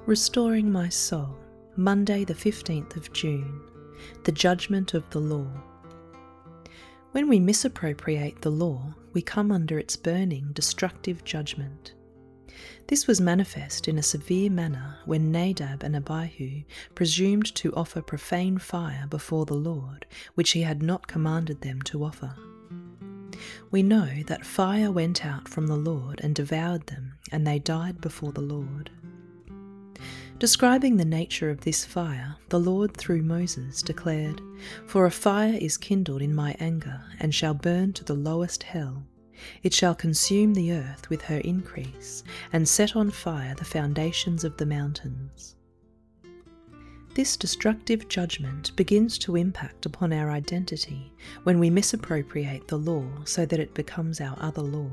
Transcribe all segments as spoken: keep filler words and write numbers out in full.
Restoring my soul, Monday the fifteenth of June, the judgment of the law. When we misappropriate the law, we come under its burning, destructive judgment. This was manifest in a severe manner when Nadab and Abihu presumed to offer profane fire before the Lord, which he had not commanded them to offer. We know that fire went out from the Lord and devoured them, and they died before the Lord. Describing the nature of this fire, the Lord through Moses declared, "For a fire is kindled in my anger, and shall burn to the lowest hell. It shall consume the earth with her increase, and set on fire the foundations of the mountains." This destructive judgment begins to impact upon our identity when we misappropriate the law so that it becomes our other law.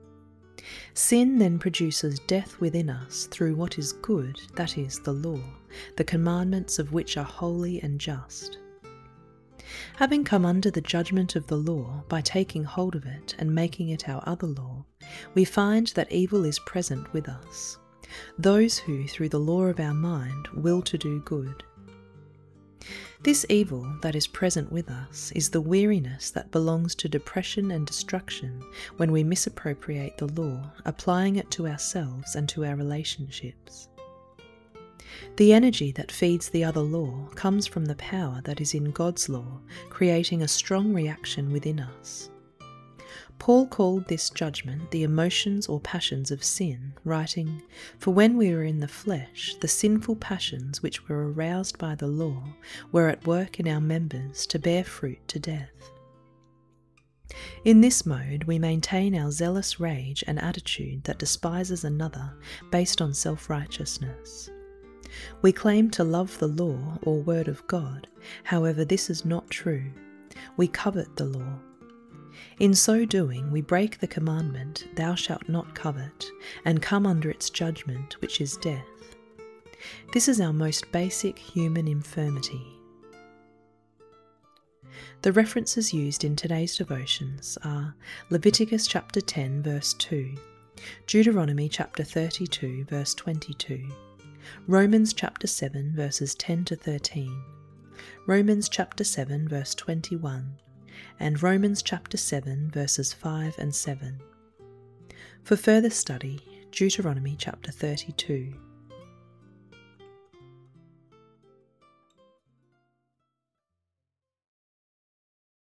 Sin then produces death within us through what is good, that is, the law, the commandments of which are holy and just. Having come under the judgment of the law by taking hold of it and making it our other law, we find that evil is present with us, those who, through the law of our mind, will to do good. This evil that is present with us is the weariness that belongs to depression and destruction when we misappropriate the law, applying it to ourselves and to our relationships. The energy that feeds the other law comes from the power that is in God's law, creating a strong reaction within us. Paul called this judgment the emotions or passions of sin, writing, "For when we were in the flesh, the sinful passions which were aroused by the law were at work in our members to bear fruit to death." In this mode, we maintain our zealous rage and attitude that despises another based on self-righteousness. We claim to love the law or word of God, however this is not true. We covet the law. In so doing, we break the commandment, "Thou shalt not covet," and come under its judgment, which is death. This is our most basic human infirmity. The references used in today's devotions are Leviticus chapter ten, verse two, Deuteronomy chapter thirty-two, verse twenty-two, Romans chapter seven, verses ten to thirteen, Romans chapter seven, verse twenty-one, and Romans chapter seven, verses five and seven. For further study, Deuteronomy chapter thirty-two.